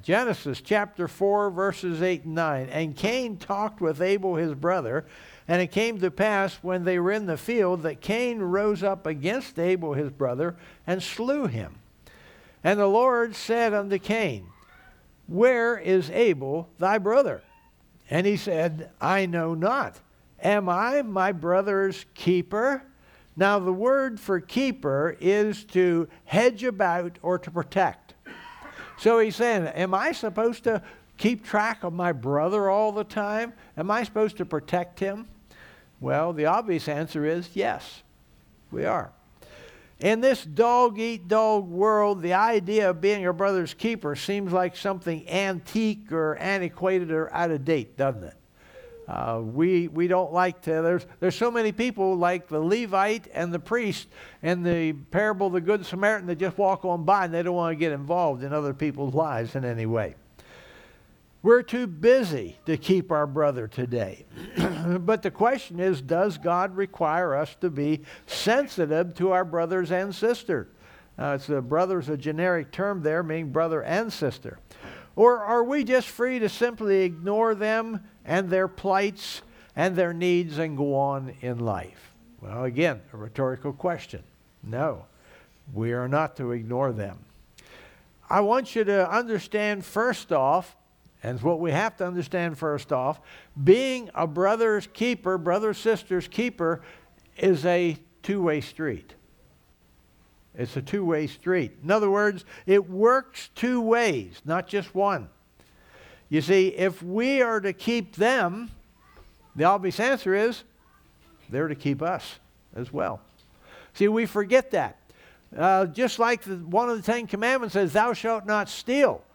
Genesis chapter 4, verses 8 and 9. And Cain talked with Abel his brother, and it came to pass when they were in the field that Cain rose up against Abel his brother and slew him. And the Lord said unto Cain, Where is Abel thy brother? And he said, I know not. Am I my brother's keeper? Now the word for keeper is to hedge about or to protect. So he's saying, am I supposed to keep track of my brother all the time? Am I supposed to protect him? Well, the obvious answer is yes, we are. In this dog-eat-dog world, the idea of being your brother's keeper seems like something antique or antiquated or out of date, doesn't it? We don't like to, there's so many people like the Levite and the priest in the parable of the Good Samaritan that just walk on by and they don't want to get involved in other people's lives in any way. We're too busy to keep our brother today. But the question is, does God require us to be sensitive to our brothers and sisters? Brother's a generic term there, meaning brother and sister. Or are we just free to simply ignore them and their plights and their needs and go on in life? Well, again, a rhetorical question. No, we are not to ignore them. I want you to understand first off, and what we have to understand first off, being a brother's keeper, brother-sister's keeper, is a two-way street. It's a two-way street. In other words, it works two ways, not just one. You see, if we are to keep them, the obvious answer is they're to keep us as well. See, we forget that. Just like one of the Ten Commandments says, thou shalt not steal.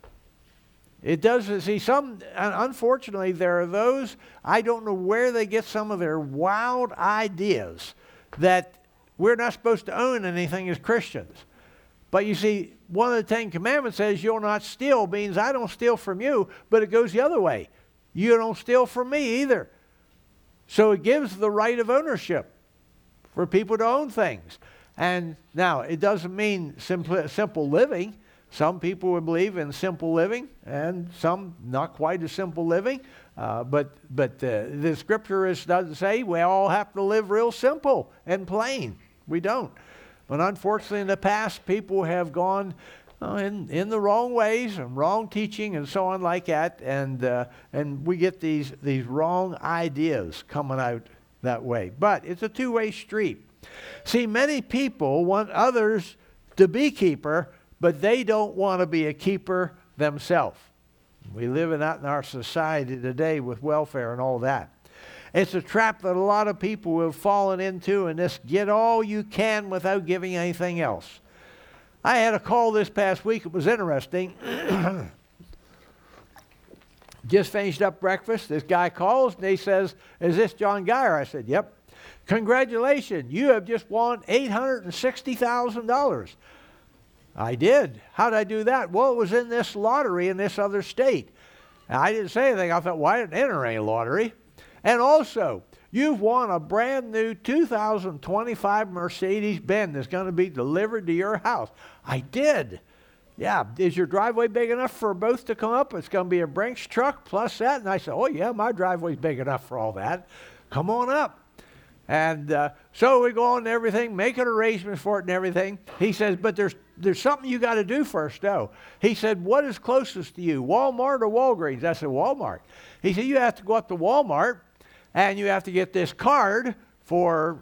It does, see, unfortunately, there are those, I don't know where they get some of their wild ideas that we're not supposed to own anything as Christians. But you see, one of the Ten Commandments says you'll not steal, means I don't steal from you, but it goes the other way. You don't steal from me either. So it gives the right of ownership for people to own things. And now, it doesn't mean simple living. Some people would believe in simple living, and some not quite as simple living. But the scripture doesn't say we all have to live real simple and plain. We don't. But unfortunately, in the past, people have gone in the wrong ways and wrong teaching and so on like that, and we get these wrong ideas coming out that way. But it's a two-way street. See, many people want others to be keeper, but they don't want to be a keeper themselves. We live in our society today with welfare and all that. It's a trap that a lot of people have fallen into, and this get all you can without giving anything else. I had a call this past week. It was interesting. Just finished up breakfast. This guy calls and he says, is this John Geyer? I said, yep. Congratulations, you have just won $860,000. I did. How did I do that? Well, it was in this lottery in this other state. And I didn't say anything. I thought, well, I didn't enter any lottery. And also, you've won a brand new 2025 Mercedes-Benz that's going to be delivered to your house. I did. Yeah, is your driveway big enough for both to come up? It's going to be a Brinks truck plus that. And I said, oh, yeah, my driveway's big enough for all that. Come on up. And so we go on and everything, making arrangements for it and everything. He says, but there's something you got to do first, though. He said, what is closest to you, Walmart or Walgreens? I said, Walmart. He said, you have to go up to Walmart, and you have to get this card for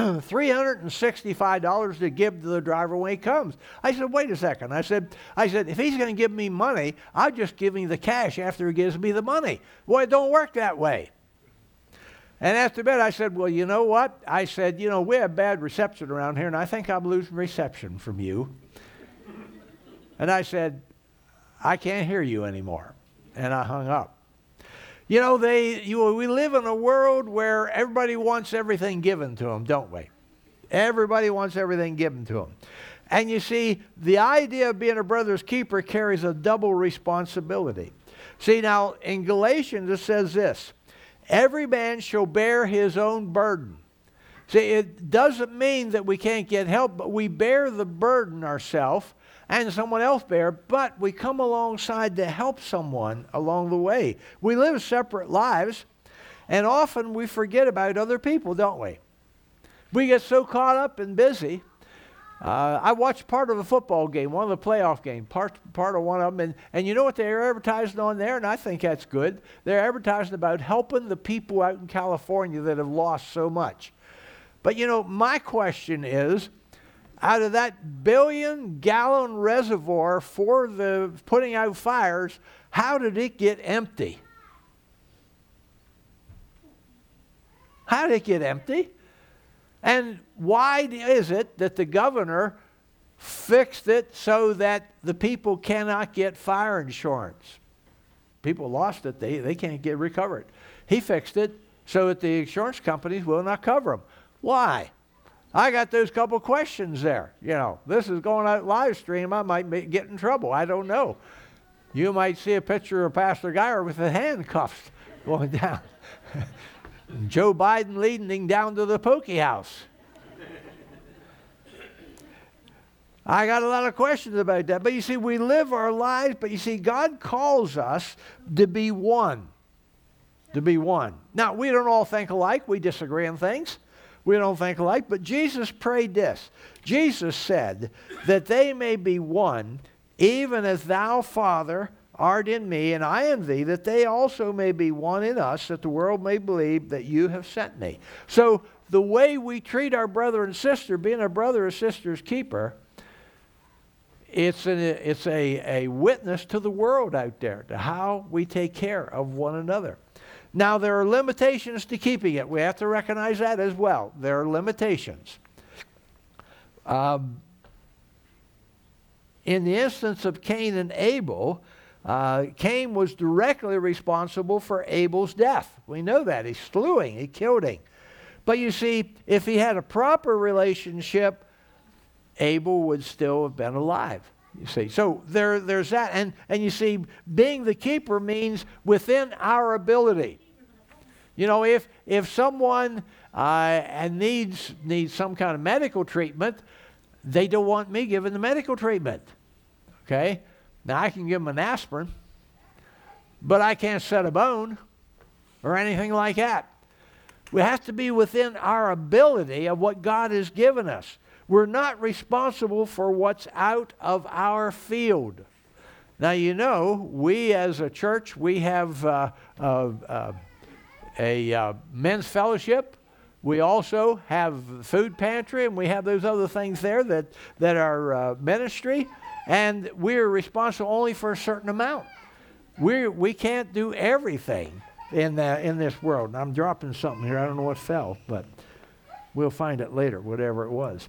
$365 to give to the driver when he comes. I said, wait a second. I said, if he's going to give me money, I'll just give him the cash after he gives me the money. Well, it don't work that way. And after that, I said, well, you know what? I said, we have bad reception around here, and I think I'm losing reception from you. And I said, I can't hear you anymore. And I hung up. We live in a world where everybody wants everything given to them, don't we? Everybody wants everything given to them. And you see, the idea of being a brother's keeper carries a double responsibility. See, now, in Galatians, it says this, every man shall bear his own burden. See, it doesn't mean that we can't get help, but we bear the burden ourselves. and someone else bear, but we come alongside to help someone along the way. We live separate lives, and often we forget about other people, don't we? We get so caught up and busy. I watched part of a football game, one of the playoff games, part of one of them, and you know what they're advertising on there, and I think that's good. They're advertising about helping the people out in California that have lost so much. But you know, my question is, out of that billion-gallon reservoir for the putting out fires, how did it get empty? How did it get empty? And why is it that the governor fixed it so that the people cannot get fire insurance? People lost it. They can't get recovered. He fixed it so that the insurance companies will not cover them. Why? I got those couple questions there. You know, this is going out live stream. I might get in trouble. I don't know. You might see a picture of Pastor Geyer with the handcuffs going down. Joe Biden leading down to the pokey house. I got a lot of questions about that. But you see, we live our lives, but you see, God calls us to be one. To be one. Now, we don't all think alike. We disagree on things. We don't think alike. But Jesus prayed this. Jesus said that they may be one, even as thou, Father, art in me, and I in thee, that they also may be one in us, that the world may believe that you have sent me. So the way we treat our brother and sister, being a brother or sister's keeper, it's a witness to the world out there, to how we take care of one another. Now, there are limitations to keeping it. We have to recognize that as well. There are limitations. In the instance of Cain and Abel, Cain was directly responsible for Abel's death. We know that. He slew him. He killed him. But you see, if he had a proper relationship, Abel would still have been alive. You see, so there's that. And you see, being the keeper means within our ability. You know, if someone needs some kind of medical treatment, they don't want me giving the medical treatment. Okay? Now, I can give them an aspirin, but I can't set a bone or anything like that. We have to be within our ability of what God has given us. We're not responsible for what's out of our field. Now, you know, we as a church, we have a men's fellowship. We also have food pantry, and we have those other things there that are ministry. And we're responsible only for a certain amount. We can't do everything in this world. And I'm dropping something here. I don't know what fell, but we'll find it later, whatever it was.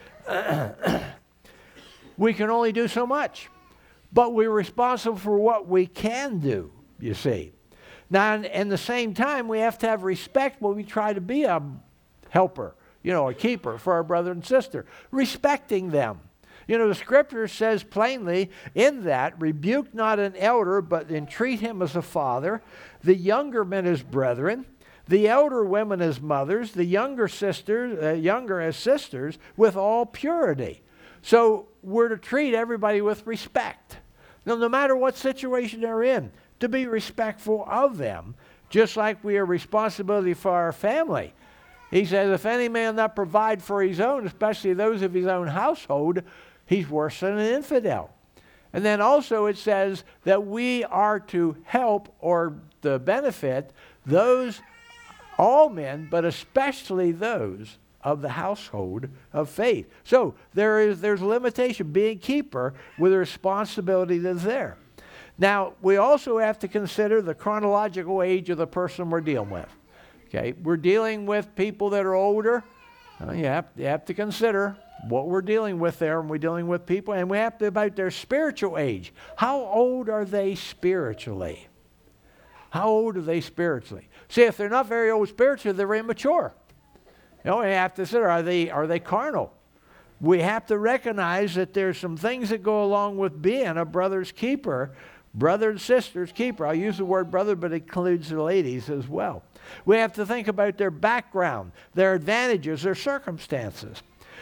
We can only do so much. But we're responsible for what we can do, you see. Now, in the same time, we have to have respect when we try to be a helper, you know, a keeper for our brother and sister, respecting them. You know, the scripture says plainly in that, rebuke not an elder, but entreat him as a father, the younger men as brethren, the elder women as mothers, the younger as sisters, with all purity. So we're to treat everybody with respect. Now, no matter what situation they're in, to be respectful of them, just like we are responsibility for our family. He says, if any man not provide for his own, especially those of his own household, he's worse than an infidel. And then also it says that we are to help or to benefit those, all men, but especially those of the household of faith. So there's limitation, being keeper with a responsibility that's there. Now, we also have to consider the chronological age of the person we're dealing with. Okay, we're dealing with people that are older. You have to consider what we're dealing with there, and we're dealing with people, and we have to about their spiritual age. How old are they spiritually? How old are they spiritually? See, if they're not very old spiritually, they're immature. You know, we have to consider, are they carnal? We have to recognize that there's some things that go along with being a brother's keeper, brother and sister's keeper. I'll use the word brother, but it includes the ladies as well. We have to think about their background, their advantages, their circumstances.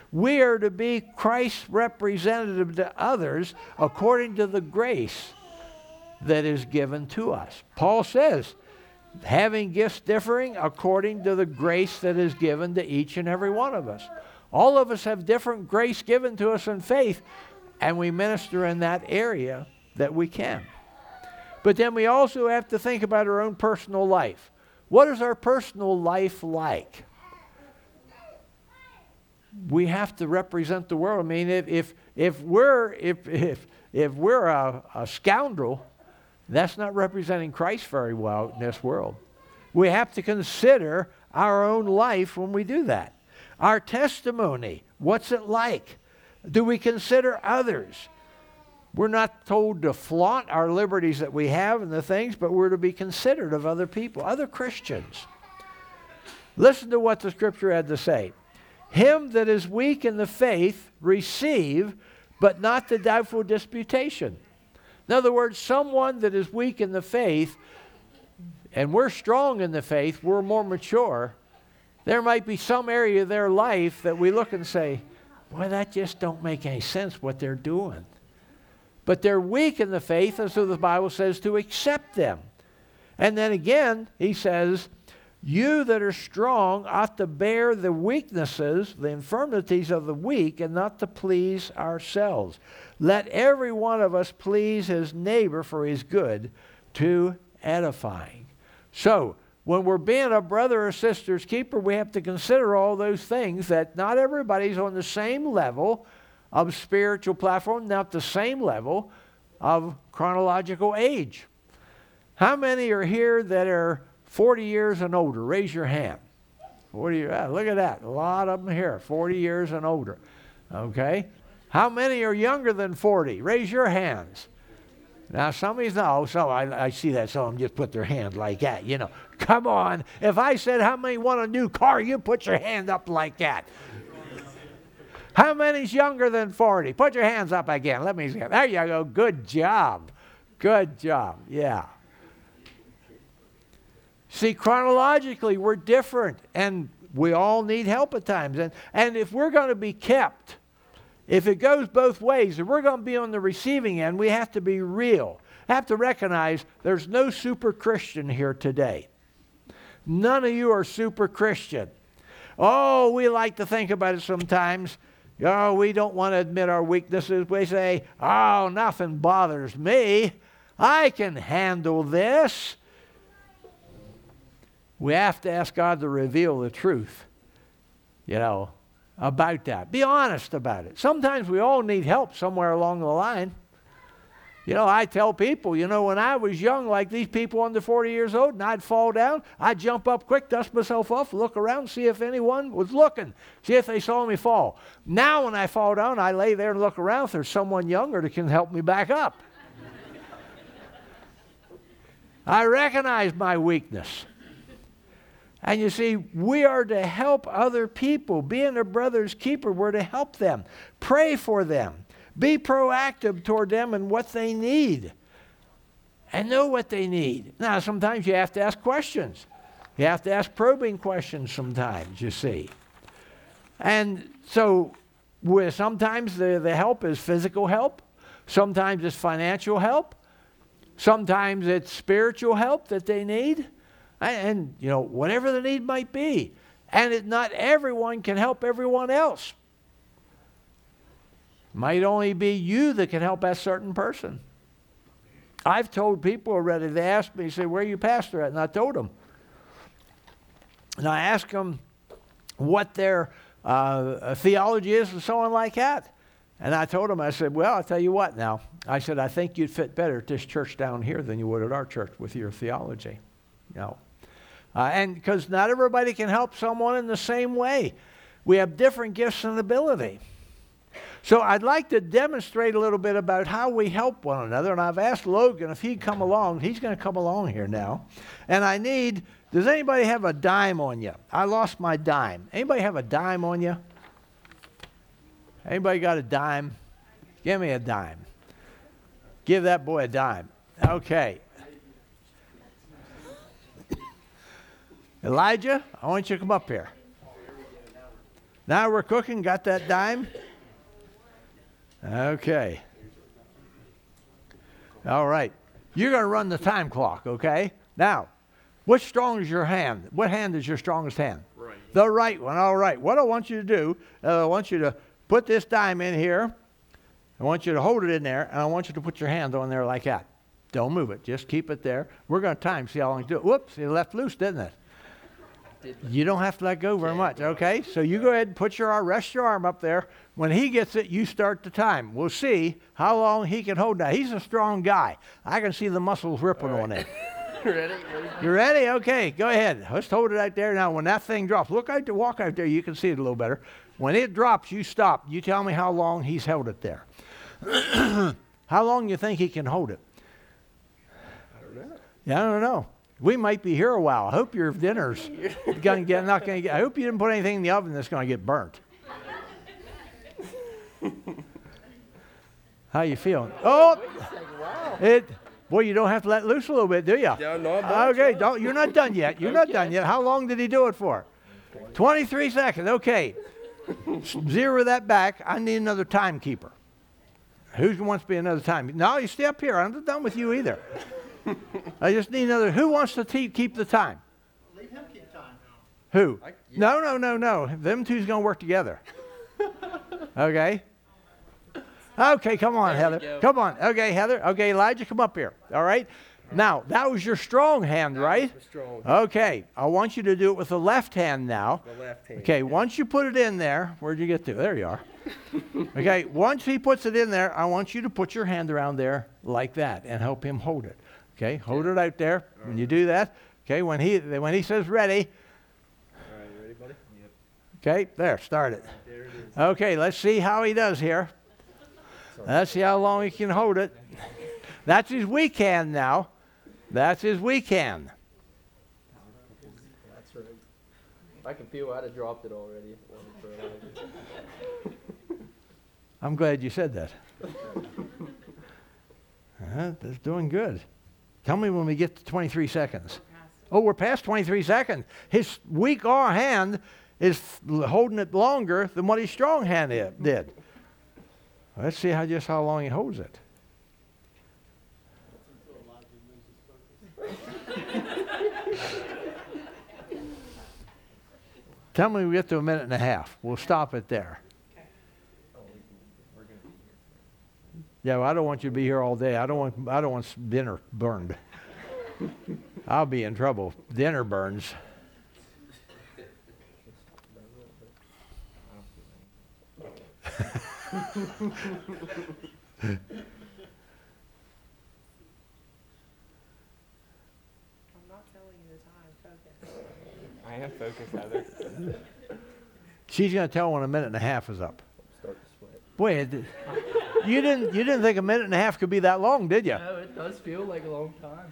We are to be Christ's representative to others according to the grace that is given to us. Paul says, having gifts differing according to the grace that is given to each and every one of us. All of us have different grace given to us in faith, and we minister in that area that we can. But then we also have to think about our own personal life. What is our personal life like? We have to represent the world. I mean, if we're a scoundrel, that's not representing Christ very well in this world. We have to consider our own life when we do that. Our testimony, what's it like? Do we consider others? We're not told to flaunt our liberties that we have and the things, but we're to be considerate of other people, other Christians. Listen to what the scripture had to say. Him that is weak in the faith receive, but not the doubtful disputation. In other words, someone that is weak in the faith, and we're strong in the faith, we're more mature, there might be some area of their life that we look and say, boy, that just don't make any sense what they're doing. But they're weak in the faith, and so the Bible says to accept them. And then again, he says, you that are strong ought to bear the weaknesses, the infirmities of the weak, and not to please ourselves. Let every one of us please his neighbor for his good, to edifying. So, when we're being a brother or sister's keeper, we have to consider all those things, that not everybody's on the same level of spiritual platform, not the same level of chronological age. How many are here that are 40 years and older? Raise your hand. 40 years, look at that. A lot of them here, 40 years and older. Okay? How many are younger than 40? Raise your hands. Now, some of you know, so I see that some of them just put their hand like that, you know. Come on. If I said how many want a new car, you put your hand up like that. How many's younger than 40? Put your hands up again. Let me see. There you go. Good job. Good job. Yeah. See, chronologically, we're different, and we all need help at times. And if we're going to be kept, if it goes both ways, if we're going to be on the receiving end, we have to be real. Have to recognize there's no super Christian here today. None of you are super Christian. Oh, we like to think about it sometimes. Oh, we don't want to admit our weaknesses. We say, oh, nothing bothers me. I can handle this. We have to ask God to reveal the truth, you know, about that. Be honest about it. Sometimes we all need help somewhere along the line. You know, I tell people, you know, when I was young, like these people under 40 years old, and I'd fall down, I'd jump up quick, dust myself off, look around, see if anyone was looking, see if they saw me fall. Now when I fall down, I lay there and look around if there's someone younger that can help me back up. I recognize my weakness. And you see, we are to help other people. Being a brother's keeper, we're to help them. Pray for them. Be proactive toward them and what they need. And know what they need. Now, sometimes you have to ask questions. You have to ask probing questions sometimes, you see. And so, sometimes the help is physical help. Sometimes it's financial help. Sometimes it's spiritual help that they need. And, you know, whatever the need might be. And not everyone can help everyone else. Might only be you that can help that certain person. I've told people already, they asked me, say, where are you pastor at? And I told them. And I asked them what their theology is and so on like that. And I told them, I said, well, I'll tell you what now. I said, I think you'd fit better at this church down here than you would at our church with your theology. You know. And because not everybody can help someone in the same way. We have different gifts and ability. So I'd like to demonstrate a little bit about how we help one another. And I've asked Logan if he'd come along. He's going to come along here now. And I need, does anybody have a dime on you? I lost my dime. Anybody have a dime on you? Anybody got a dime? Give me a dime. Give that boy a dime. Okay. Elijah, I want you to come up here. Now we're cooking. Got that dime? Okay. All right. You're going to run the time clock, okay? Now, which strong is your hand? What hand is your strongest hand? Right. The right one. All right. What I want you to do, I want you to put this dime in here. I want you to hold it in there, and I want you to put your hand on there like that. Don't move it. Just keep it there. We're going to time, see how long you do it. Whoops, it left loose, didn't it? You don't have to let go very much, okay? So you go ahead and rest your arm up there. When he gets it, you start the time. We'll see how long he can hold that. He's a strong guy. I can see the muscles rippling on him. Ready? You ready? Okay, go ahead. Let's hold it out there. Now, when that thing drops, walk out there. You can see it a little better. When it drops, you stop. You tell me how long he's held it there. How long do you think he can hold it? I don't know. Yeah, I don't know. We might be here a while. I hope your dinner's not going to get. I hope you didn't put anything in the oven that's going to get burnt. How you feeling? Oh, boy, you don't have to let loose a little bit, do you? No, okay, you're not done yet. You're not done yet. How long did he do it for? 23 seconds. Okay. Zero that back. I need another timekeeper. Who wants to be another time? No, you stay up here. I'm not done with you either. I just need another. Who wants to keep the time? Leave him keep time. Who? No. Them two's going to work together. Okay? Okay, come on, Heather. Come on. Okay, Heather. Okay, Elijah, come up here. All right? Now, that was your strong hand, right? Strong. Okay, I want you to do it with the left hand now. The left hand. Okay, once you put it in there, where'd you get to? There you are. Okay, once he puts it in there, I want you to put your hand around there like that and help him hold it. Okay, hold it out there. When you do that, okay, when he says ready. All right, you ready, buddy? Yep. Okay, there, start it. There it is. Okay, let's see how he does here. Let's see how long he can hold it. That's his weak hand now. That's his weak hand. That's right. I can feel I'd have dropped it already. I'm glad you said that. That's doing good. Tell me when we get to 23 seconds. Oh, we're past 23 seconds. His weak hand is holding it longer than what his strong hand did. Let's see how long he holds it. Tell me we get to a minute and a half. We'll stop it there. Yeah, well, I don't want you to be here all day. I don't want dinner burned. I'll be in trouble. Dinner burns. I'm not telling you the time. Focus. I am focused, Heather. She's going to tell when a minute and a half is up. Start to sweat. Boy, you didn't think a minute and a half could be that long, did you? No, it does feel like a long time.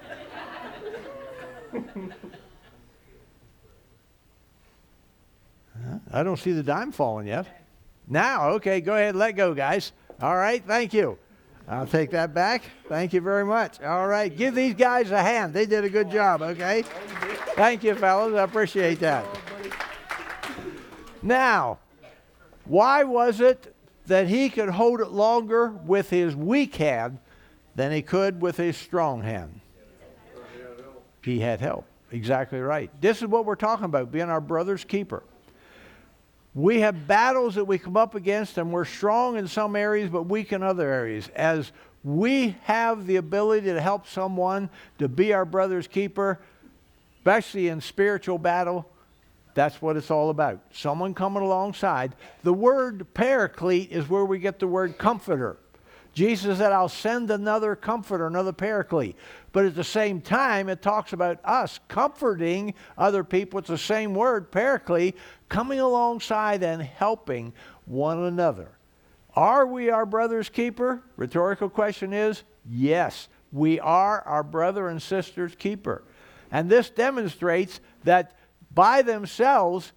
I don't see the dime falling yet. Now, okay, go ahead, let go, guys. All right, thank you. I'll take that back. Thank you very much. All right, give these guys a hand. They did a good job, okay? Thank you, fellas. I appreciate that. Now, why was it that he could hold it longer with his weak hand than he could with his strong hand? He had help. Exactly right. This is what we're talking about, being our brother's keeper. We have battles that we come up against, and we're strong in some areas but weak in other areas. As we have the ability to help someone to be our brother's keeper, especially in spiritual battle, that's what it's all about. Someone coming alongside. The word paraclete is where we get the word comforter. Jesus said, I'll send another comforter, another paraclete. But at the same time, it talks about us comforting other people. It's the same word, paraclete, coming alongside and helping one another. Are we our brother's keeper? Rhetorical question is, yes, we are our brother and sister's keeper. And this demonstrates that by themselves,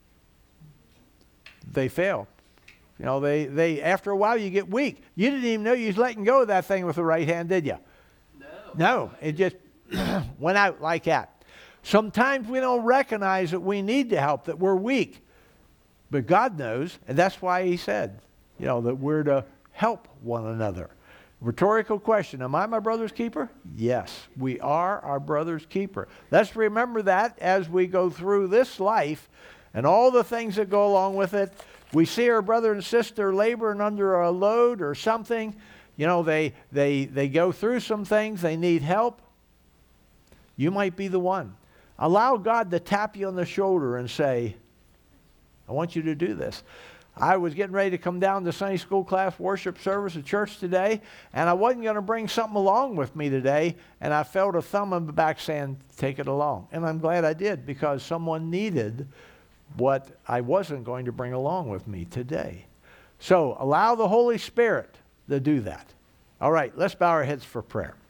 they fail. You know, they after a while you get weak. You didn't even know you was letting go of that thing with the right hand, did you? No, it just went out like that. Sometimes we don't recognize that we need the help, that we're weak. But God knows, and that's why he said, that we're to help one another. Rhetorical question, am I my brother's keeper? Yes, we are our brother's keeper. Let's remember that as we go through this life and all the things that go along with it. We see our brother and sister laboring under a load or something. They go through some things. They need help. You might be the one. Allow God to tap you on the shoulder and say, I want you to do this. I was getting ready to come down to Sunday school class worship service at church today, and I wasn't going to bring something along with me today, and I felt a thumb in the back saying, take it along. And I'm glad I did, because someone needed what I wasn't going to bring along with me today. So allow the Holy Spirit to do that. All right, let's bow our heads for prayer.